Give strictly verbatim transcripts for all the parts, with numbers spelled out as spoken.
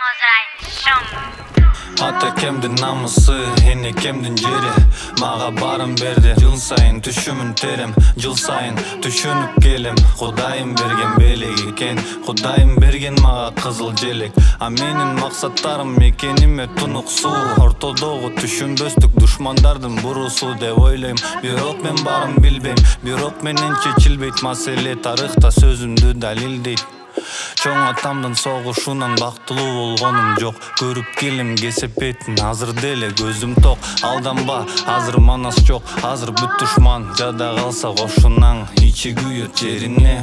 Ата кемдин намысы, эне кемдин жери. Мага барым берди, жыл сайын түшүмүн терем. Жыл сайын түшүнүп келем. Кудайым берген белек экен, Кудайым берген мага кызыл желек. А менин максаттарым мекениме тунук суу. Ортодогу түшүнбөстүк душмандардын бурусу деп ойлойм. Бирок мен барын билбейм, бирок менен чечилбейт маселе. Тарыхта сөзүмдү далилдейт. Чоң атамдын согушунан бактылуу болгонум жок. Көрүп келем кесепетин, азыр деле көзүм ток. Алданба, азыр манас жок, азыр бүт душман. Жада калса кошунаң, ичи күйөт жерине.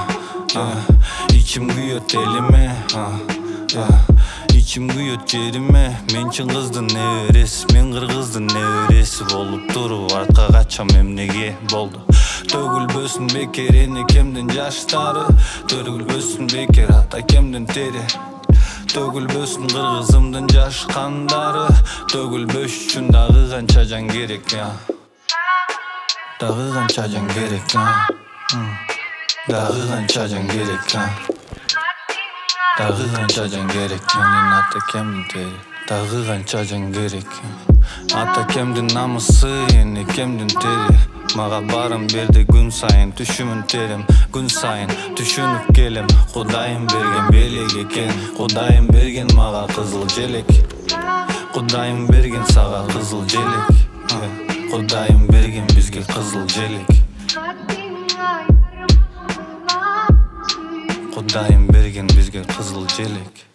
Ичим күйөт элиме, ичим күйөт жериме. Мен Чыңгыздын неберesi, мен Кыргыздын небереси болуп туруп артка качам эмнеге болду. Төгүлбөсүн бекер эне кемдин жаштары, төгүлбөсүн бекер ата кемдин тери. Төгүлбөсүн кыргызымдын жаш кандары, төгүлбөш үчүн дагы канча жан керек. Дагы канча жан керек. Дагы канча жан керек. Дагы канча жан керек. Менин ата кемдин тери. Дагы канча жан керек. Ата кемдин намысы, эне кемдин тери. Мага барым берди күн сайын түшүмүн терем. Күн сайын түшүнүп келем. Кудайым берген белек экен, Кудайым берген мага кызыл желек. Кудайым берген сага кызыл желек. Кудайым берген бизге кызыл желек. Кудайым берген бизге кызыл желек.